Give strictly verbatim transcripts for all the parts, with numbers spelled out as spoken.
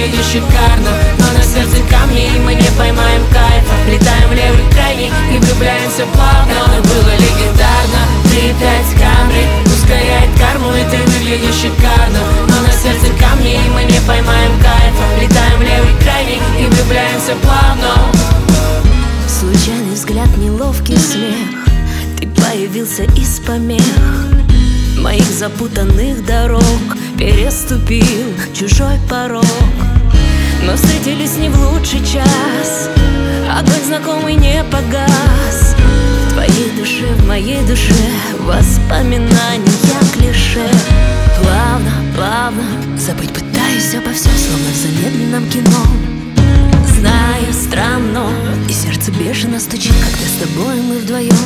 выглядишь шикарно, но на сердце камни, и мы не поймаем кайфа. Летаем в левый крайний и влюбляемся плавно. Это было легендарно. Три пять Камри ускоряет карму, и ты выглядишь шикарно, но на сердце камни, и мы не поймаем кайфа. Летаем в левый крайний и влюбляемся плавно. Случайный взгляд, неловкий смех, ты появился из помех моих запутанных дорог, переступил чужой порог. Мы встретились не в лучший час, огонь знакомый не погас. В твоей душе, в моей душе воспоминания клише. Плавно, плавно забыть пытаюсь обо всем, словно в замедленном кино. Знаю, странно, и сердце бешено стучит, когда с тобой мы вдвоем.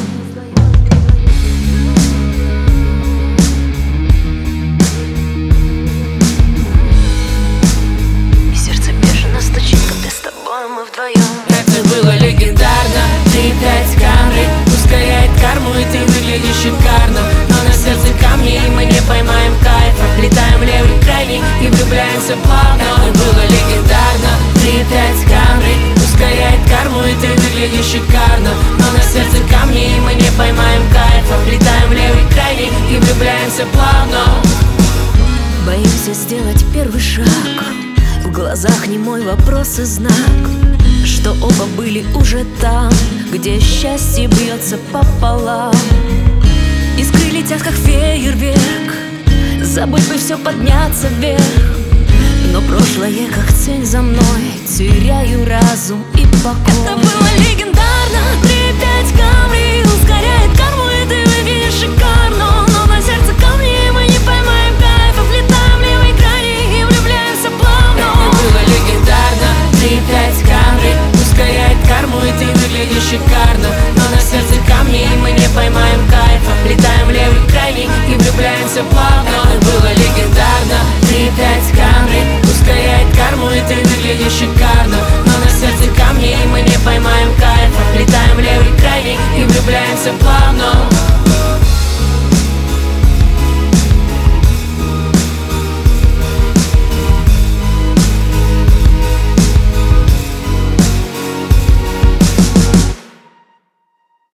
И сердце бешено стучит, когда с тобой мы вдвоем. Это было легендарно. Три пять Камри ускоряет карму, и ты выглядишь шикарно, но на сердце камни, и мы не поймаем кайфа. Летаем в левый крайний и влюбляемся плавно. Это было легендарно. Три пять Камри ускоряет карму, и ты выглядишь шикарно, но на сердце камни, и мы не поймаем кайфа. Летаем в левый крайний и влюбляемся плавно. Боимся сделать первый шаг, в глазах не мой вопрос и знак, что оба были уже там, где счастье бьется пополам. Искры летят, как фейерверк, забыть бы все, подняться вверх. Но прошлое, как тень за мной, теряю разум и покой. Это было легендарно. Три пять Камри